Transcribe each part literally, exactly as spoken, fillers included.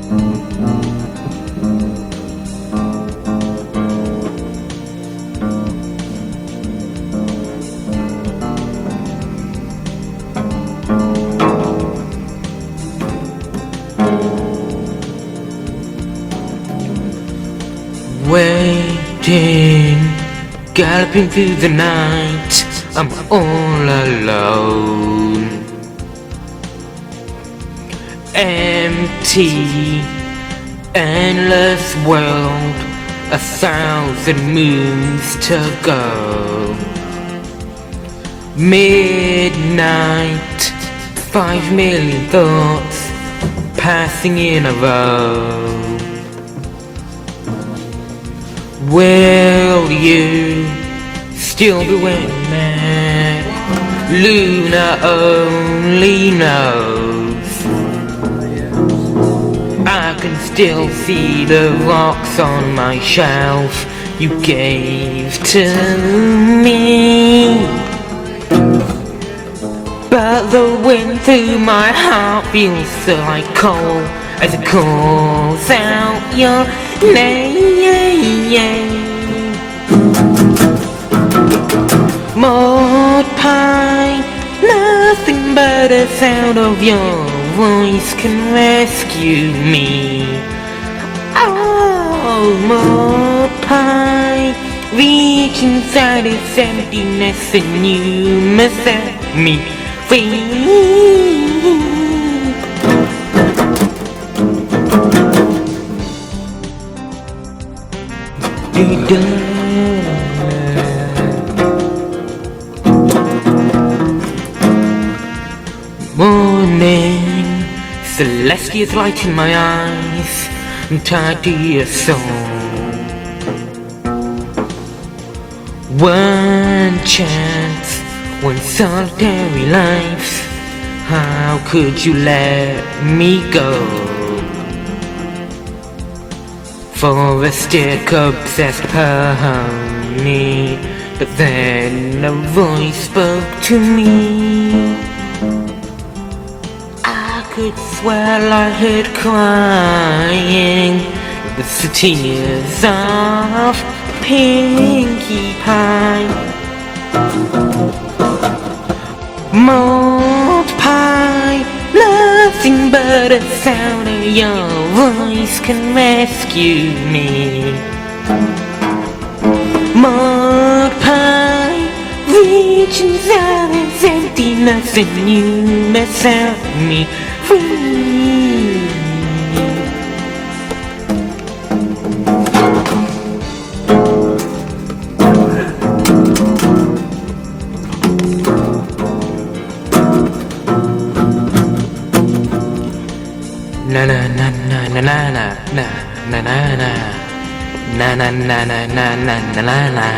Waiting, galloping through the night, I'm all alone. Empty, endless world, a thousand moons to go. Midnight, five million thoughts passing in a row. Will you still be waiting there? Luna only knows. I can still see the rocks on my shelf you gave to me. But the wind through my heart feels so like coal as it calls out your name. Maud Pie, nothing but the sound of your voice can rescue me. Oh, Maud Pie, reach inside this emptiness and you must set me free. Morning, celestial light in my eyes, I'm tied to your soul. One chance, one solitary life, how could you let me go? For a stick obsessed honey, but then a voice spoke to me. I could swear I heard crying, it was the tears of Pinkie Pie. Maud Pie, nothing but the sound of your voice can rescue me. Maud Pie, reach inside this emptiness and you must set me free. Na na na na na na na na na na na na na na na na na na na.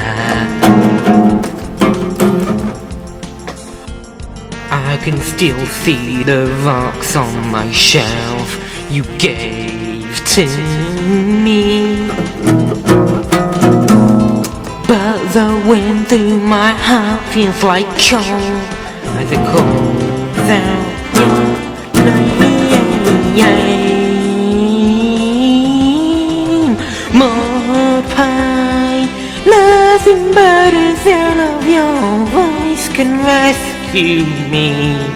I can still see the rocks on my shelf you gave to me. But the wind through my heart feels like coal as it calls out your name. Maud Pie, nothing but the sound of your voice can rescue me.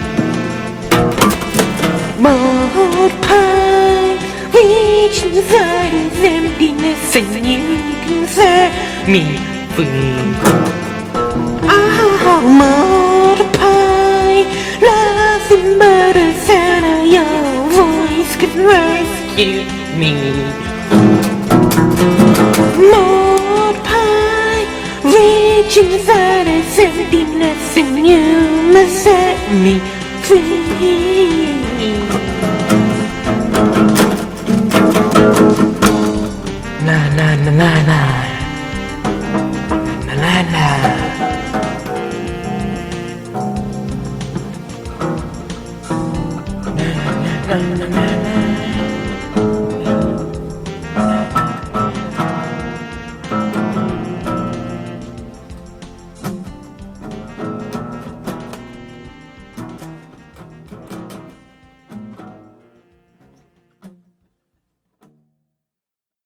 Maud Pie, reach inside this emptiness and you can set me free. Oh, Maud Pie, nothing but the sound of your voice can rescue me. Maud Pie, reach inside this emptiness and you must set me free. Na na na na na na na na. Na na na na na.